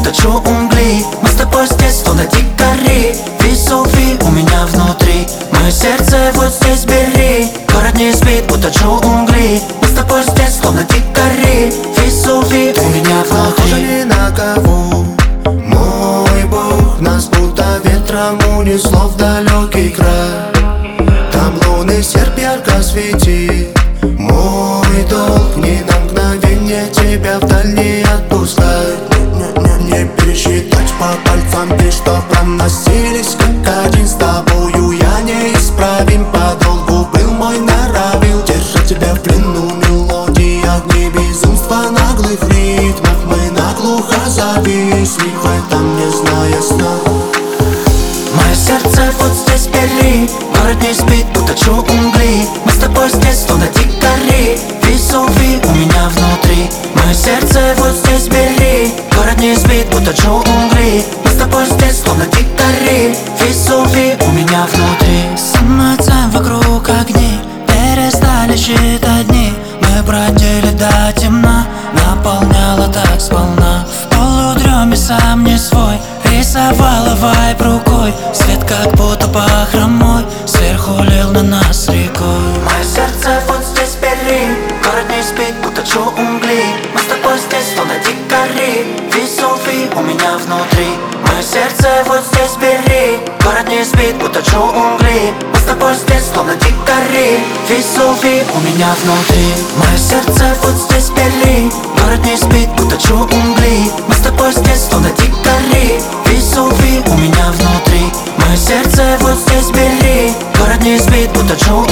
точу угли. Мы с тобой здесь, словно дикари. Весови у меня внутри. Мое сердце вот здесь бери. Город не спит, уточу угли. Мы с тобой здесь, словно дикари. Весови у меня Похоже внутри. ни на кого, мой Бог. Нас будто ветром унесло в далекий край. Там лунный серп ярко светит. Мой долг ни на мгновение тебя вдаль не отпускать. Не пересчитать по пальцам ты, что проносились как один. С тобою я неисправим, подолгу был мой нравил. Держать тебя в плену мелодии, огни безумства наглых ритмов. Мы наглухо зависли в этом, не зная сна. Мое сердце вот здесь бери. Город не спит, уточу угли. Мы с тобой здесь, словно дикари. Весови у меня внутри. Мое сердце вот здесь бери. Город не спит, уточу угли. Мы с тобой здесь, словно дикари. Весови у меня внутри. Самоцем вокруг огни, перестали считать дни. Мы бродили до темна, наполняла так сполна. В полудреме сам не свой, рисовала вайб рукой. Свет как будто бахромой, сверху лил на нас рекой. Мое сердце вот здесь бери. Город не спит, уточу угли. Мы с тобой здесь, словно дикари. Весови у меня внутри. Мое сердце вот здесь бери. Город не спит, уточу угли. Мы с тобой здесь, словно дикари. Весови у меня внутри. Мое сердце вот здесь бери. Город не спит, уточу угли. Мы с тобой здесь, словно дикари. Весови у меня внутри. Мое сердце вот здесь бери. Город не спит, уточу